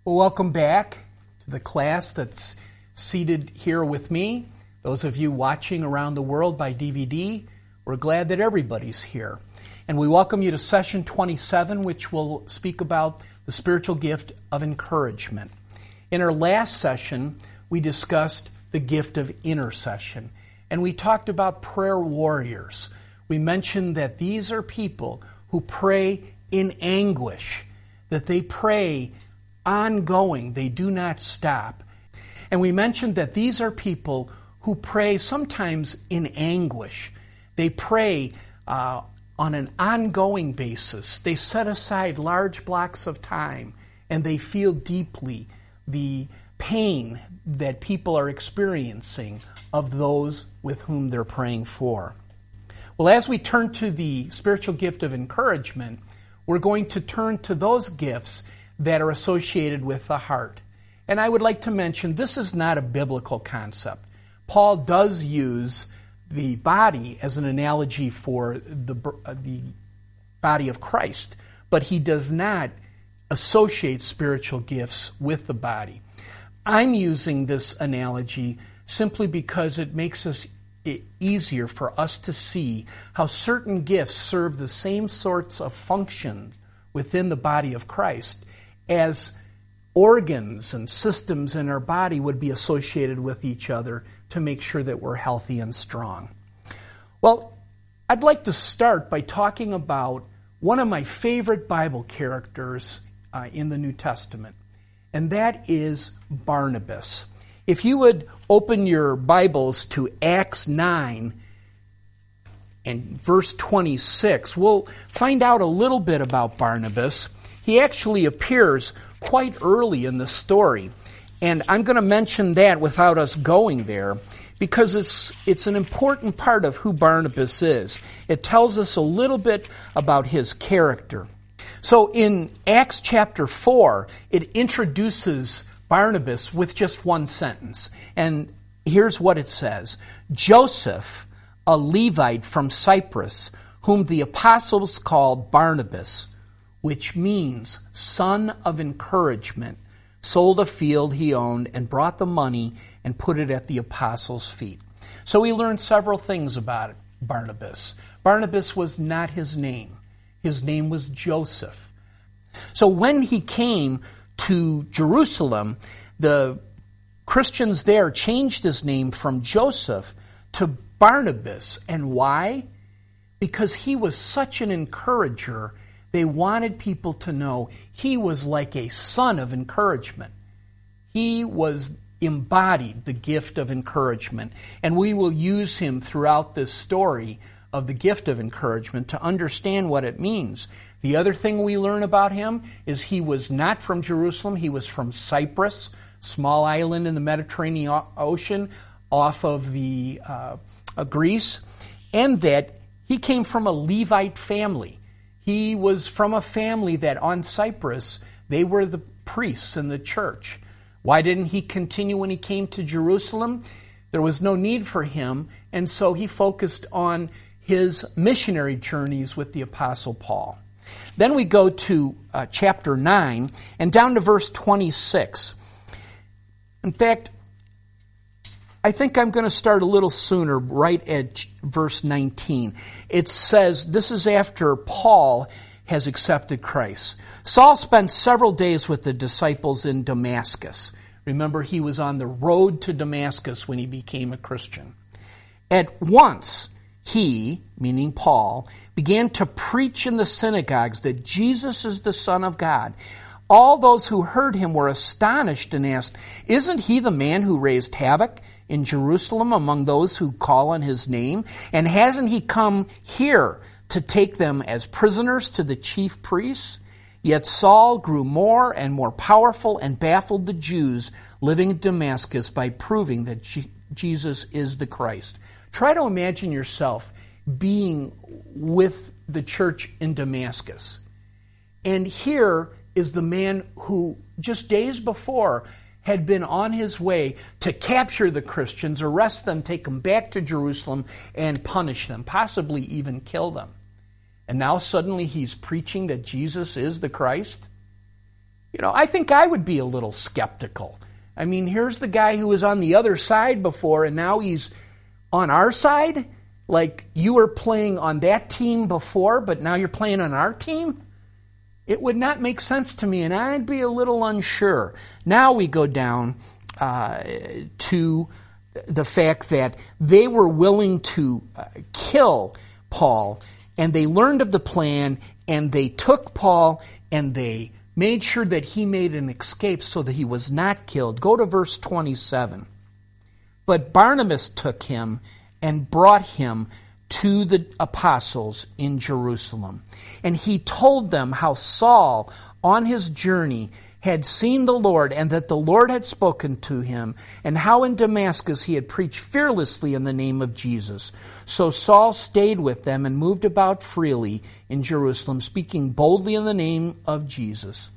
Well, welcome back to the class that's seated here with me. Those of you watching around the world by DVD, we're glad that everybody's here. And we welcome you to session 27, which will speak about the spiritual gift of encouragement. In our last session, we discussed the gift of intercession, and we talked about prayer warriors. We mentioned that these are people who pray in anguish, that they pray ongoing, they do not stop. And we mentioned that these are people who pray sometimes in anguish. They pray on an ongoing basis. They set aside large blocks of time, and they feel deeply the pain that people are experiencing of those with whom they're praying for. Well, as we turn to the spiritual gift of encouragement, we're going to turn to those gifts that are associated with the heart. And I would like to mention, this is not a biblical concept. Paul does use the body as an analogy for the body of Christ, but he does not associate spiritual gifts with the body. I'm using this analogy simply because it makes it easier for us to see how certain gifts serve the same sorts of functions within the body of Christ as organs and systems in our body would be associated with each other to make sure that we're healthy and strong. Well, I'd like to start by talking about one of my favorite Bible characters in the New Testament, and that is Barnabas. If you would open your Bibles to Acts 9 and verse 26, we'll find out a little bit about Barnabas. He actually appears quite early in the story, and I'm going to mention that without us going there because it's an important part of who Barnabas is. It tells us a little bit about his character. So in Acts chapter 4, it introduces Barnabas with just one sentence, and here's what it says. Joseph, a Levite from Cyprus, whom the apostles called Barnabas, which means son of encouragement, sold a field he owned and brought the money and put it at the apostles' feet. So we learned several things about Barnabas. Barnabas was not his name. His name was Joseph. So when he came to Jerusalem, the Christians there changed his name from Joseph to Barnabas. And why? Because he was such an encourager. They wanted people to know he was like a son of encouragement. He embodied the gift of encouragement. And we will use him throughout this story of the gift of encouragement to understand what it means. The other thing we learn about him is he was not from Jerusalem. He was from Cyprus, small island in the Mediterranean Ocean off of the Greece, and that he came from a Levite family. He was from a family that on Cyprus, they were the priests in the church. Why didn't he continue when he came to Jerusalem? There was no need for him, and so he focused on his missionary journeys with the Apostle Paul. Then we go to chapter 9 and down to verse 26. In fact, I think I'm going to start a little sooner, right at verse 19. It says, this is after Paul has accepted Christ. Saul spent several days with the disciples in Damascus. Remember, he was on the road to Damascus when he became a Christian. At once, he, meaning Paul, began to preach in the synagogues that Jesus is the Son of God. All those who heard him were astonished and asked, isn't he the man who raised havoc in Jerusalem among those who call on his name? And hasn't he come here to take them as prisoners to the chief priests? Yet Saul grew more and more powerful and baffled the Jews living in Damascus by proving that Jesus is the Christ. Try to imagine yourself being with the church in Damascus. And here is the man who just days before had been on his way to capture the Christians, arrest them, take them back to Jerusalem, and punish them, possibly even kill them. And now suddenly he's preaching that Jesus is the Christ. I think I would be a little skeptical. I mean, here's the guy who was on the other side before, and now he's on our side? Like you were playing on that team before, but now you're playing on our team? It would not make sense to me, and I'd be a little unsure. Now we go down to the fact that they were willing to kill Paul, and they learned of the plan, and they took Paul, and they made sure that he made an escape so that he was not killed. Go to verse 27. But Barnabas took him and brought him to the apostles in Jerusalem. And he told them how Saul, on his journey, had seen the Lord, and that the Lord had spoken to him, and how in Damascus he had preached fearlessly in the name of Jesus. So Saul stayed with them and moved about freely in Jerusalem, speaking boldly in the name of Jesus.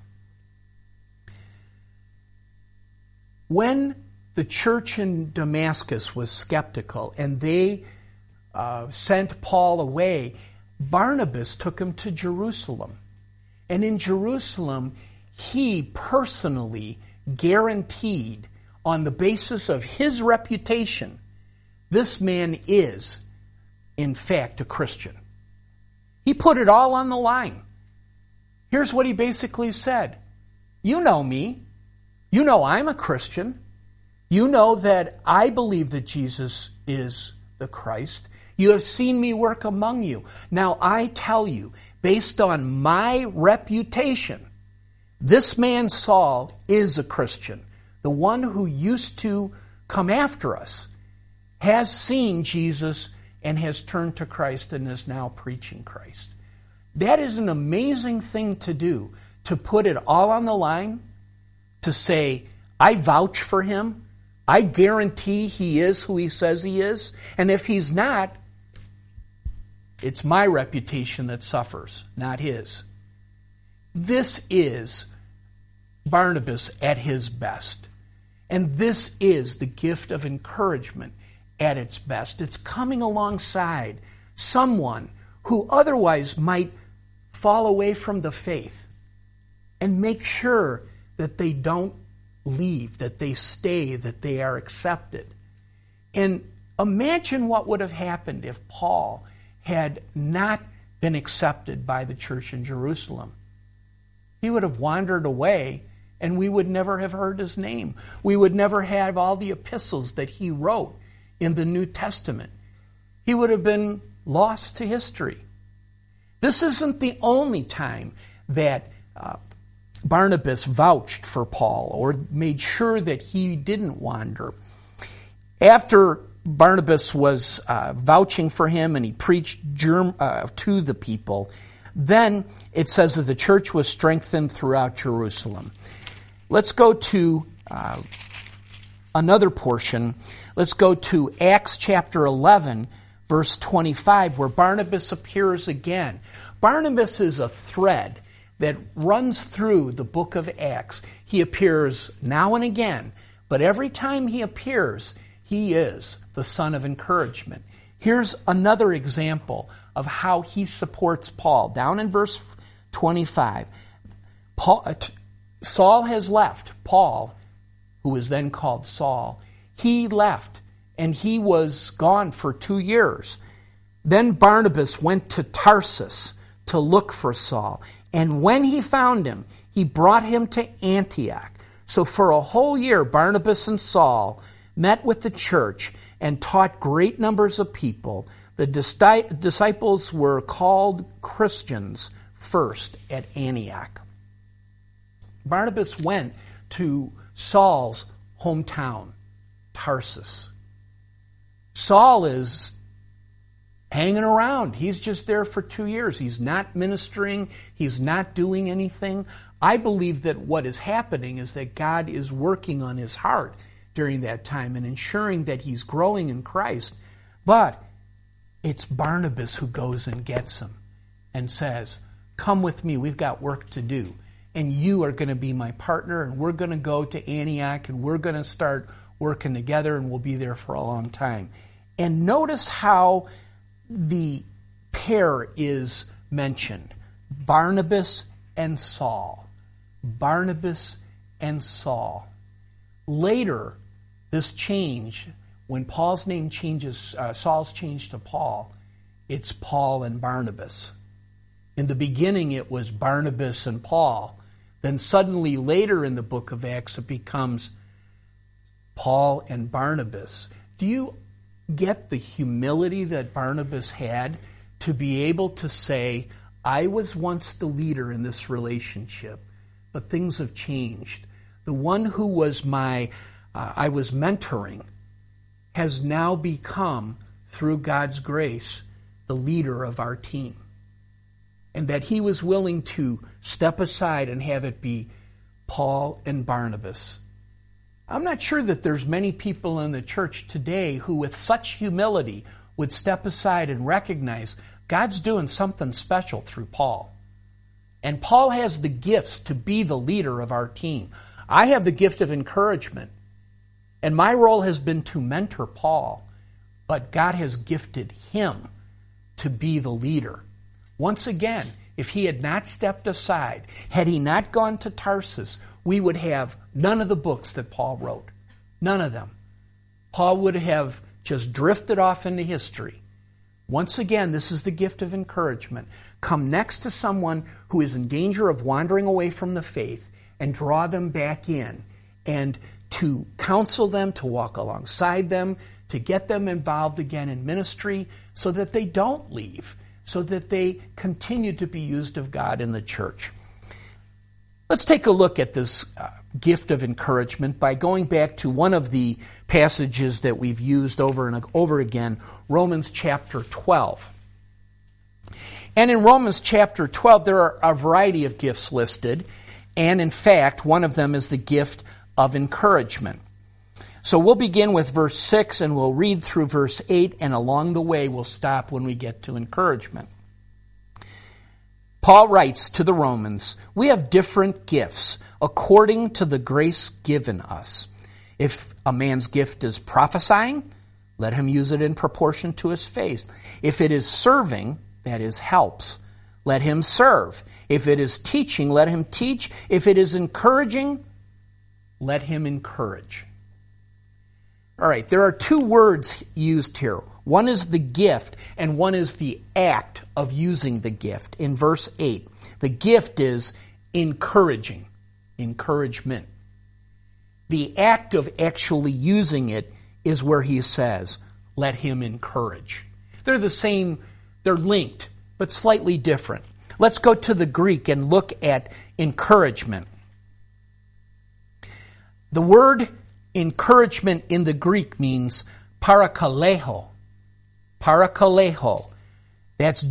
When the church in Damascus was skeptical, and they sent Paul away, Barnabas took him to Jerusalem. And in Jerusalem, he personally guaranteed, on the basis of his reputation, this man is, in fact, a Christian. He put it all on the line. Here's what he basically said. You know me. You know I'm a Christian. You know that I believe that Jesus is the Christ. You have seen me work among you. Now I tell you, based on my reputation, this man Saul is a Christian. The one who used to come after us has seen Jesus and has turned to Christ and is now preaching Christ. That is an amazing thing to do, to put it all on the line, to say, I vouch for him. I guarantee he is who he says he is. And if he's not, it's my reputation that suffers, not his. This is Barnabas at his best. And this is the gift of encouragement at its best. It's coming alongside someone who otherwise might fall away from the faith and make sure that they don't leave, that they stay, that they are accepted. And imagine what would have happened if Paul had not been accepted by the church in Jerusalem. He would have wandered away, and we would never have heard his name. We would never have all the epistles that he wrote in the New Testament. He would have been lost to history. This isn't the only time that Barnabas vouched for Paul or made sure that he didn't wander. After Barnabas was vouching for him and he preached to the people, then it says that the church was strengthened throughout Jerusalem. Let's go to another portion. Let's go to Acts chapter 11, verse 25, where Barnabas appears again. Barnabas is a thread that runs through the book of Acts. He appears now and again, but every time he appears, he is the son of encouragement. Here's another example of how he supports Paul. Down in verse 25, Saul has left. Paul, who was then called Saul, he left, and he was gone for 2 years. Then Barnabas went to Tarsus to look for Saul. And when he found him, he brought him to Antioch. So for a whole year, Barnabas and Saul met with the church and taught great numbers of people. The disciples were called Christians first at Antioch. Barnabas went to Saul's hometown, Tarsus. Saul is hanging around. He's just there for 2 years. He's not ministering. He's not doing anything. I believe that what is happening is that God is working on his heart during that time and ensuring that he's growing in Christ. But it's Barnabas who goes and gets him and says, come with me. We've got work to do. And you are going to be my partner, and we're going to go to Antioch, and we're going to start working together, and we'll be there for a long time. And notice how the pair is mentioned, Barnabas and Saul. Barnabas and Saul. Later, this change, when Paul's name changes, Saul's changed to Paul, it's Paul and Barnabas. In the beginning, it was Barnabas and Paul. Then suddenly, later in the book of Acts, it becomes Paul and Barnabas. Do you get the humility that Barnabas had to be able to say, I was once the leader in this relationship, but things have changed. The one who was I was mentoring has now become, through God's grace, the leader of our team. And that he was willing to step aside and have it be Paul and Barnabas. I'm not sure that there's many people in the church today who with such humility would step aside and recognize God's doing something special through Paul. And Paul has the gifts to be the leader of our team. I have the gift of encouragement. And my role has been to mentor Paul. But God has gifted him to be the leader. Once again, if he had not stepped aside, had he not gone to Tarsus, we would have none of the books that Paul wrote. None of them. Paul would have just drifted off into history. Once again, this is the gift of encouragement. Come next to someone who is in danger of wandering away from the faith and draw them back in, and to counsel them, to walk alongside them, to get them involved again in ministry so that they don't leave, so that they continue to be used of God in the church. Let's take a look at this gift of encouragement by going back to one of the passages that we've used over and over again, Romans chapter 12. And in Romans chapter 12, there are a variety of gifts listed, and in fact, one of them is the gift of encouragement. So we'll begin with verse 6 and we'll read through verse 8, and along the way we'll stop when we get to encouragement. Paul writes to the Romans, "We have different gifts according to the grace given us. If a man's gift is prophesying, let him use it in proportion to his faith. If it is serving, that is helps, let him serve. If it is teaching, let him teach. If it is encouraging, let him encourage." All right, there are two words used here. One is the gift, and one is the act of using the gift. In verse 8, the gift is encouraging, encouragement. The act of actually using it is where he says, let him encourage. They're the same, they're linked, but slightly different. Let's go to the Greek and look at encouragement. The word encouragement in the Greek means parakaleho. Parakaleho. That's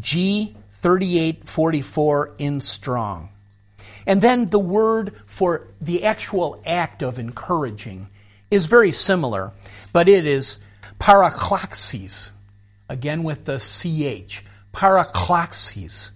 G3844 in Strong. And then the word for the actual act of encouraging is very similar, but it is paraklaxis. Again with the CH. Paraklaxis.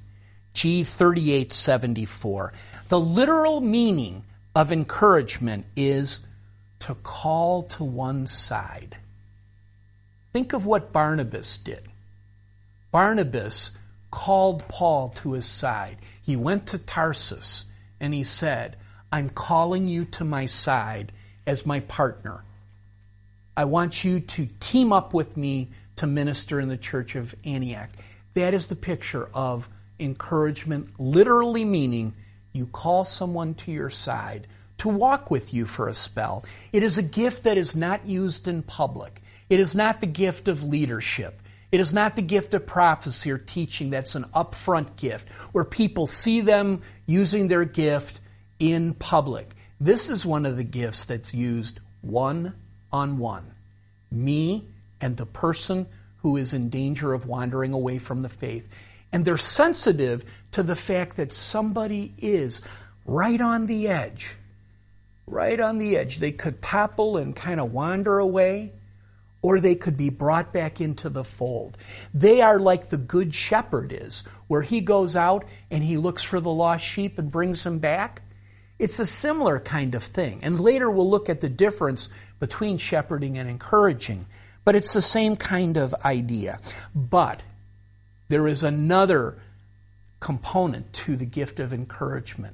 G3874. The literal meaning of encouragement is to call to one side. Think of what Barnabas did. Barnabas called Paul to his side. He went to Tarsus and he said, I'm calling you to my side as my partner. I want you to team up with me to minister in the church of Antioch. That is the picture of encouragement, literally meaning you call someone to your side to walk with you for a spell. It is a gift that is not used in public. It is not the gift of leadership. It is not the gift of prophecy or teaching. That's an upfront gift where people see them using their gift in public. This is one of the gifts that's used one-on-one. Me and the person who is in danger of wandering away from the faith. And they're sensitive to the fact that somebody is right on the edge. Right on the edge. They could topple and kind of wander away, or they could be brought back into the fold. They are like the good shepherd is, where he goes out and he looks for the lost sheep and brings them back. It's a similar kind of thing. And later we'll look at the difference between shepherding and encouraging. But it's the same kind of idea. But there is another component to the gift of encouragement.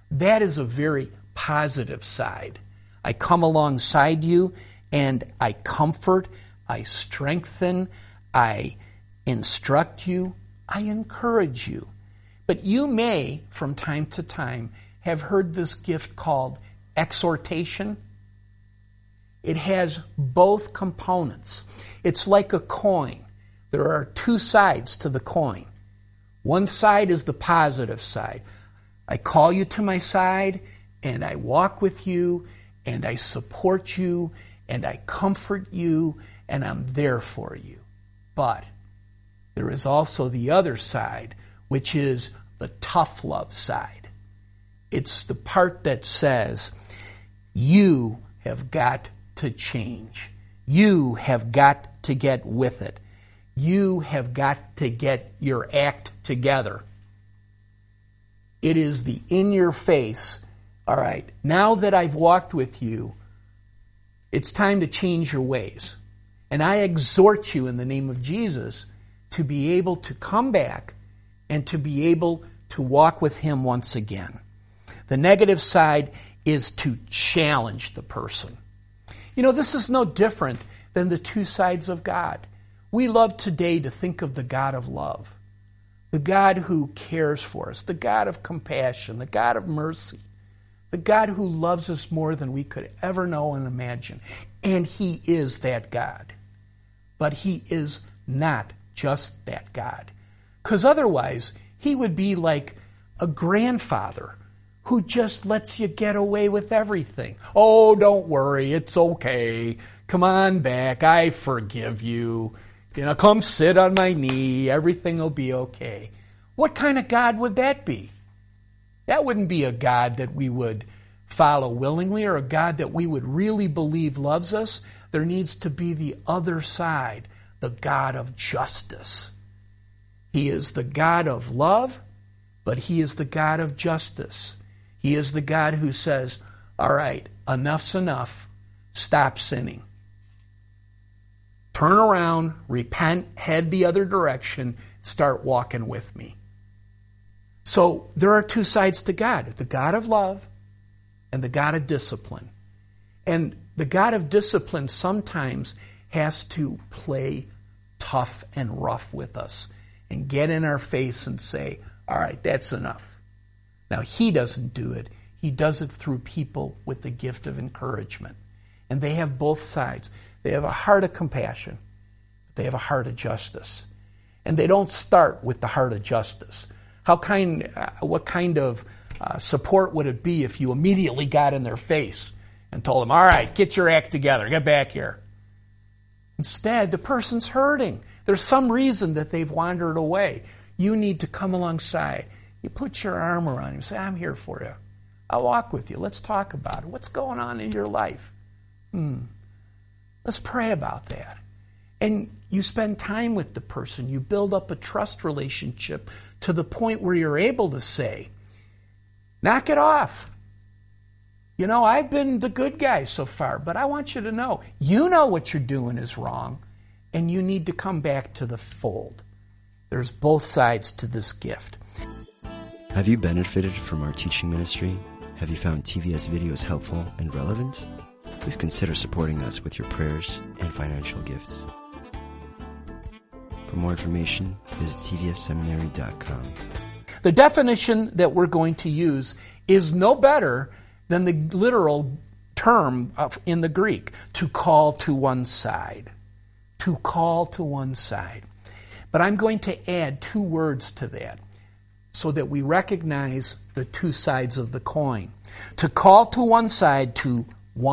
That is a very positive side. I come alongside you and I comfort, I strengthen, I instruct you, I encourage you. But you may, from time to time, have heard this gift called exhortation. It has both components. It's like a coin. There are two sides to the coin. One side is the positive side. I call you to my side, and I walk with you, and I support you, and I comfort you, and I'm there for you. But there is also the other side, which is the tough love side. It's the part that says, you have got to change. You have got to get with it. You have got to get your act together. It is the in your face, all right, now that I've walked with you, it's time to change your ways. And I exhort you in the name of Jesus to be able to come back and to be able to walk with Him once again. The negative side is to challenge the person. You know, this is no different than the two sides of God. We love today to think of the God of love, the God who cares for us, the God of compassion, the God of mercy, the God who loves us more than we could ever know and imagine. And He is that God. But He is not just that God. Because otherwise, He would be like a grandfather who just lets you get away with everything. Oh, don't worry, it's okay. Come on back, I forgive you. Come sit on my knee, everything will be okay. What kind of God would that be? That wouldn't be a God that we would follow willingly or a God that we would really believe loves us. There needs to be the other side, the God of justice. He is the God of love, but He is the God of justice. He is the God who says, all right, enough's enough, stop sinning. Turn around, repent, head the other direction, start walking with me. So there are two sides to God, the God of love and the God of discipline. And the God of discipline sometimes has to play tough and rough with us and get in our face and say, all right, that's enough. Now, He doesn't do it. He does it through people with the gift of encouragement. And they have both sides. They have a heart of compassion, but they have a heart of justice. And they don't start with the heart of justice. What kind of support would it be if you immediately got in their face and told them, all right, get your act together, get back here? Instead, the person's hurting. There's some reason that they've wandered away. You need to come alongside. You put your arm around him and say, I'm here for you. I'll walk with you. Let's talk about it. What's going on in your life? Let's pray about that. And you spend time with the person. You build up a trust relationship to the point where you're able to say, knock it off. I've been the good guy so far, but I want you to know what you're doing is wrong, and you need to come back to the fold. There's both sides to this gift. Have you benefited from our teaching ministry? Have you found TVS videos helpful and relevant? Please consider supporting us with your prayers and financial gifts. For more information, visit tvsseminary.com. The definition that we're going to use is no better than the literal term in the Greek, to call to one side. To call to one side. But I'm going to add two words to that so that we recognize the two sides of the coin. To call to one side, to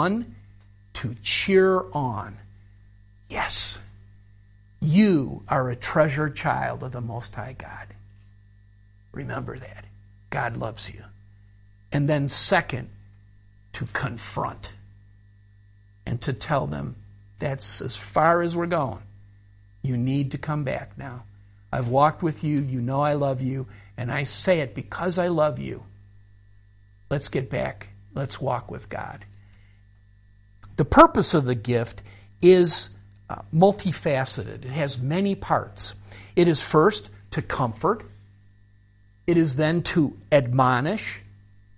cheer on. Yes, you are a treasured child of the Most High God. Remember that. God loves you. And then second, to confront and to tell them, that's as far as we're going. You need to come back now. I've walked with you. You know I love you. And I say it because I love you. Let's get back. Let's walk with God. The purpose of the gift is multifaceted. It has many parts. It is first to comfort. It is then to admonish.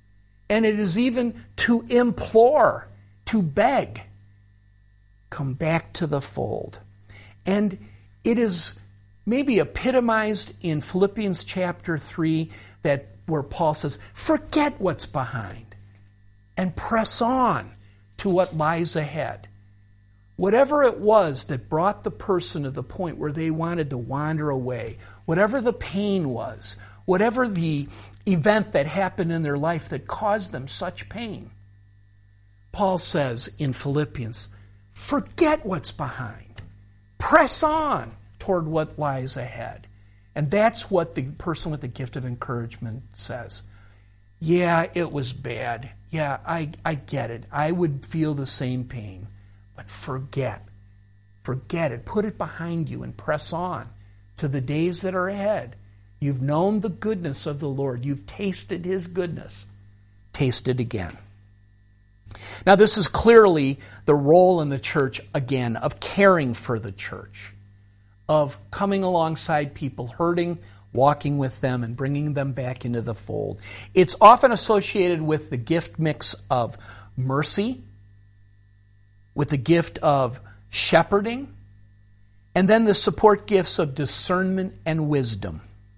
And it is even to implore, to beg. Come back to the fold. And it is maybe epitomized in Philippians chapter 3, where Paul says, forget what's behind and press on to what lies ahead. Whatever it was that brought the person to the point where they wanted to wander away, whatever the pain was, whatever the event that happened in their life that caused them such pain, Paul says in Philippians, forget what's behind. Press on toward what lies ahead. And that's what the person with the gift of encouragement says. Yeah, it was bad. Yeah, I get it. I would feel the same pain. But forget it. Put it behind you and press on to the days that are ahead. You've known the goodness of the Lord. You've tasted His goodness. Taste it again. Now, this is clearly the role in the church, again, of caring for the church, of coming alongside people hurting, walking with them, and bringing them back into the fold. It's often associated with the gift mix of mercy, with the gift of shepherding, and then the support gifts of discernment and wisdom.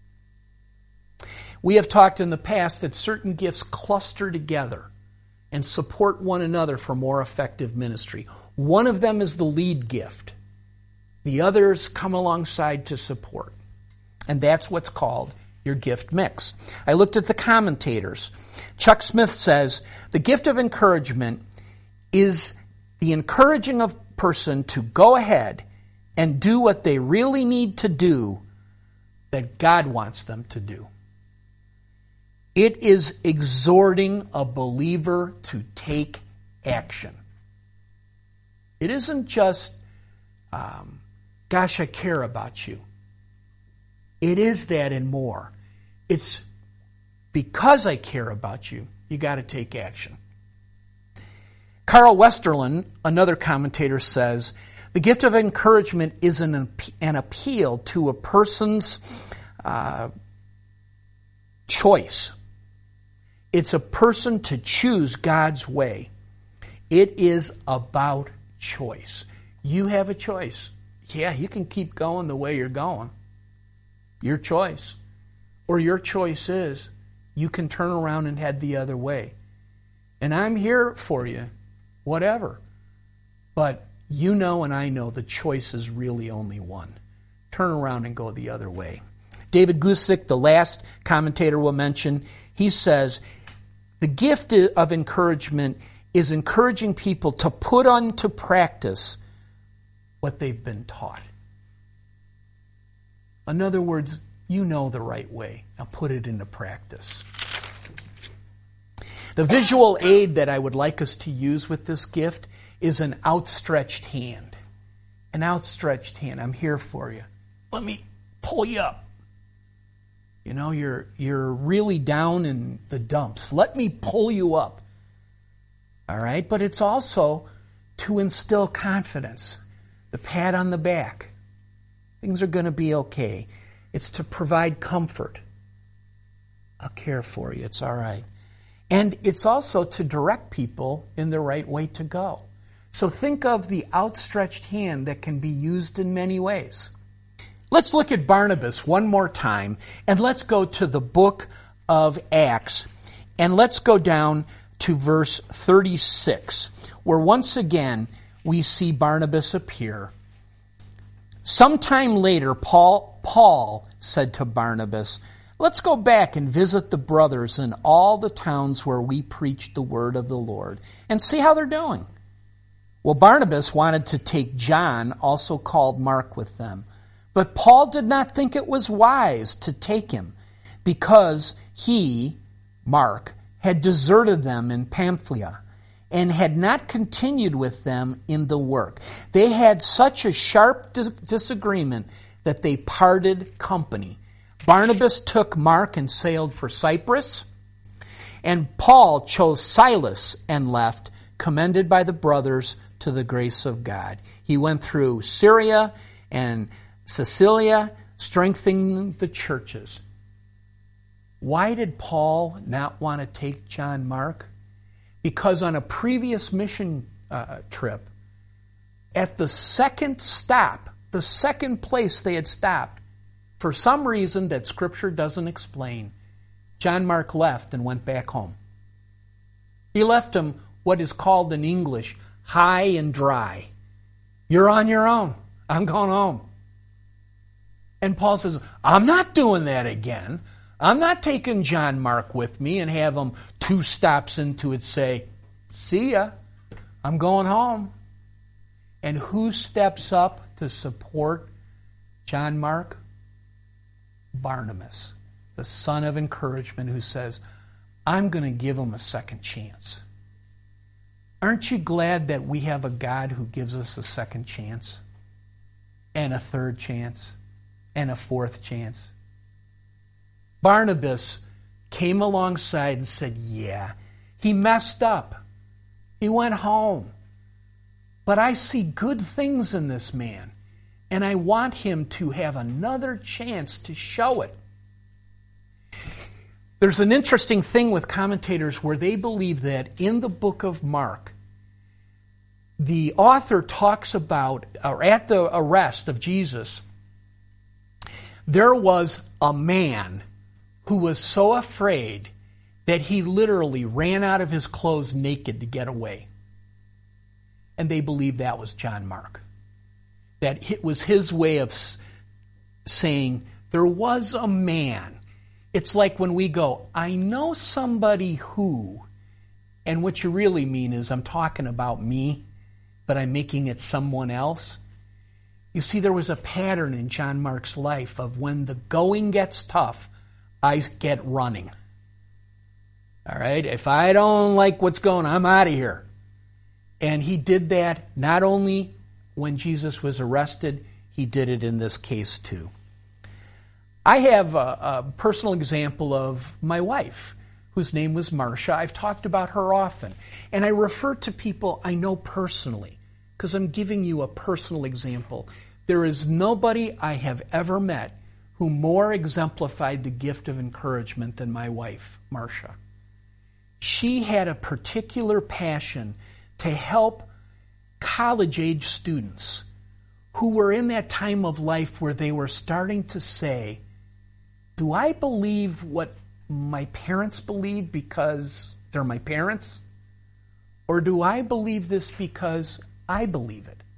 We have talked in the past that certain gifts cluster together and support one another for more effective ministry. One of them is the lead gift. The others come alongside to support. And that's what's called your gift mix. I looked at the commentators. Chuck Smith says, the gift of encouragement is the encouraging of a person to go ahead and do what they really need to do that God wants them to do. It is exhorting a believer to take action. It isn't just, gosh, I care about you. It is that and more. It's because I care about you, you got to take action. Carl Westerlund, another commentator, says, the gift of encouragement is an appeal to a person's choice. It's a person to choose God's way. It is about choice. You have a choice. Yeah, you can keep going the way you're going. Your choice. Or your choice is you can turn around and head the other way. And I'm here for you, whatever. But you know and I know the choice is really only one. Turn around and go the other way. David Gusick, the last commentator we'll mention, he says, the gift of encouragement is encouraging people to put into practice what they've been taught. In other words, you know the right way. Now put it into practice. The visual aid that I would like us to use with this gift is an outstretched hand. An outstretched hand. I'm here for you. Let me pull you up. You know, you're really down in the dumps. Let me pull you up. All right? But it's also to instill confidence. The pat on the back. Things are going to be okay. It's to provide comfort. I'll care for you. It's all right. And it's also to direct people in the right way to go. So think of the outstretched hand that can be used in many ways. Let's look at Barnabas one more time, and let's go to the book of Acts, and let's go down to verse 36, where once again we see Barnabas appear. Sometime later, Paul said to Barnabas, let's go back and visit the brothers in all the towns where we preached the word of the Lord and see how they're doing. Well, Barnabas wanted to take John, also called Mark, with them. But Paul did not think it was wise to take him because he, Mark, had deserted them in Pamphylia and had not continued with them in the work. They had such a sharp disagreement that they parted company. Barnabas took Mark and sailed for Cyprus, and Paul chose Silas and left, commended by the brothers to the grace of God. He went through Syria and Cilicia, strengthening the churches. Why did Paul not want to take John Mark? Because on a previous mission trip, at the second stop, the second place they had stopped, for some reason that Scripture doesn't explain, John Mark left and went back home. He left him what is called in English high and dry. You're on your own. I'm going home. And Paul says, I'm not doing that again. I'm not taking John Mark with me and have him 2 stops into it say, see ya, I'm going home. And who steps up to support John Mark? Barnabas, the son of encouragement, who says, I'm going to give him a second chance. Aren't you glad that we have a God who gives us a second chance? And a third chance? And a fourth chance? Barnabas came alongside and said, yeah, he messed up. He went home. But I see good things in this man, and I want him to have another chance to show it. There's an interesting thing with commentators where they believe that in the book of Mark, the author talks about, or at the arrest of Jesus, there was a man who was so afraid that he literally ran out of his clothes naked to get away. And they believe that was John Mark. That it was his way of saying, there was a man. It's like when we go, I know somebody who, and what you really mean is I'm talking about me, but I'm making it someone else. You see, there was a pattern in John Mark's life of when the going gets tough, I get running. All right? If I don't like what's going on, I'm out of here. And he did that not only when Jesus was arrested, he did it in this case too. I have a personal example of my wife, whose name was Marcia. I've talked about her often. And I refer to people I know personally, because I'm giving you a personal example. There is nobody I have ever met who more exemplified the gift of encouragement than my wife, Marcia. She had a particular passion to help college-age students who were in that time of life where they were starting to say, do I believe what my parents believe because they're my parents? Or do I believe this because I believe it?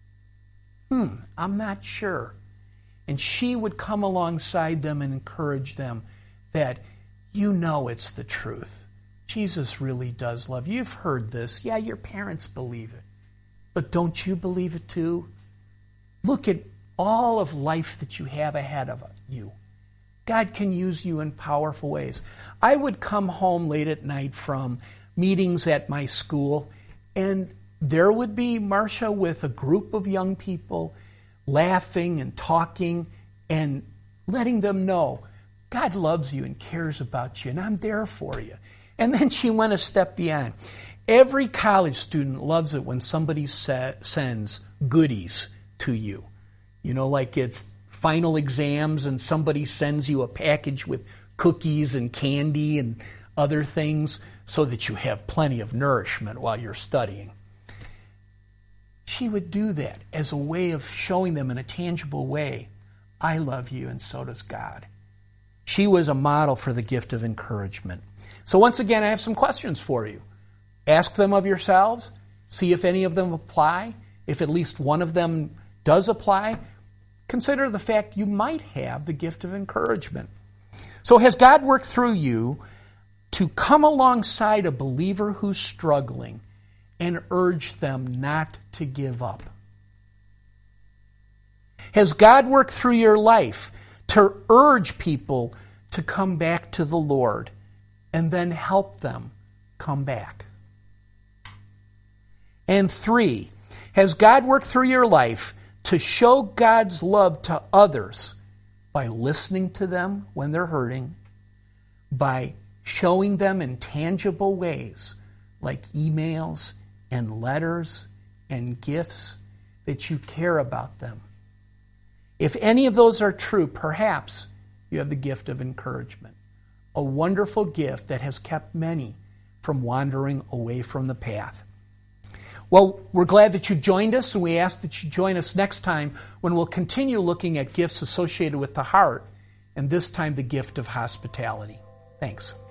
I'm not sure. And she would come alongside them and encourage them that you know it's the truth. Jesus really does love you. You've heard this. Yeah, your parents believe it. But don't you believe it too? Look at all of life that you have ahead of you. God can use you in powerful ways. I would come home late at night from meetings at my school, and there would be Marcia with a group of young people laughing and talking and letting them know God loves you and cares about you, and I'm there for you. And then she went a step beyond. Every college student loves it when somebody sends goodies to you. You know, like it's final exams and somebody sends you a package with cookies and candy and other things so that you have plenty of nourishment while you're studying. She would do that as a way of showing them in a tangible way, I love you and so does God. She was a model for the gift of encouragement. So once again, I have some questions for you. Ask them of yourselves. See if any of them apply. If at least one of them does apply, consider the fact you might have the gift of encouragement. So has God worked through you to come alongside a believer who's struggling and urge them not to give up? Has God worked through your life to urge people to come back to the Lord and then help them come back? And 3, has God worked through your life to show God's love to others by listening to them when they're hurting, by showing them in tangible ways like emails and letters and gifts that you care about them? If any of those are true, perhaps you have the gift of encouragement. a wonderful gift that has kept many from wandering away from the path. Well, we're glad that you've joined us, and we ask that you join us next time when we'll continue looking at gifts associated with the heart, and this time the gift of hospitality. Thanks.